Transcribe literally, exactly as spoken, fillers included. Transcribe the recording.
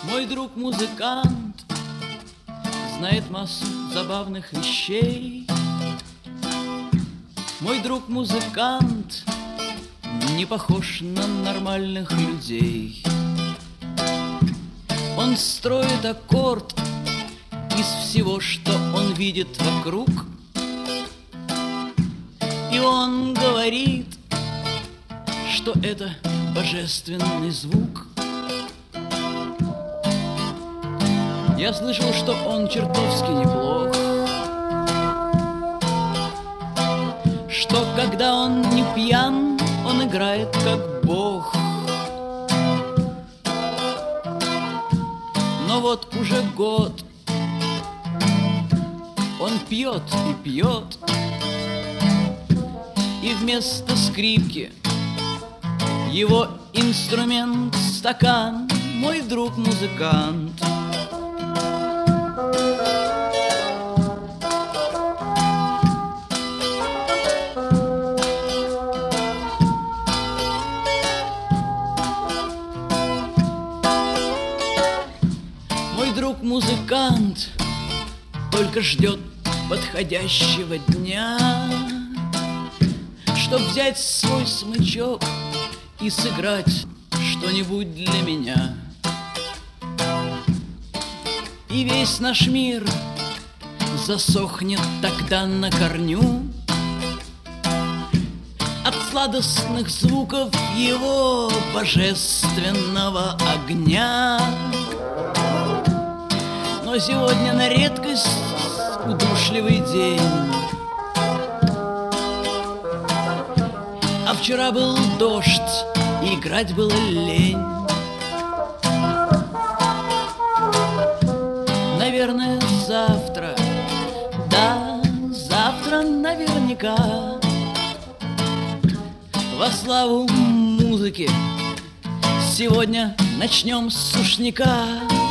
Мой друг музыкант знает массу забавных вещей. Мой друг музыкант не похож на нормальных людей. Он строит аккорд из всего, что он видит вокруг. И он говорит, что это божественный звук. Я слышал, что он чертовски неплох, что когда он не пьян, он играет как бог. Но вот уже год он пьет и пьет, и вместо скрипки его инструмент — стакан. Мой друг музыкант. Мой друг музыкант только ждет подходящего дня, чтоб взять свой смычок и сыграть что-нибудь для меня. И весь наш мир засохнет тогда на корню от сладостных звуков его божественного огня. Но сегодня на редкость удушливый день, а вчера был дождь, и играть было лень. Наверное, завтра, да, завтра наверняка во славу музыки сегодня начнем с сушняка.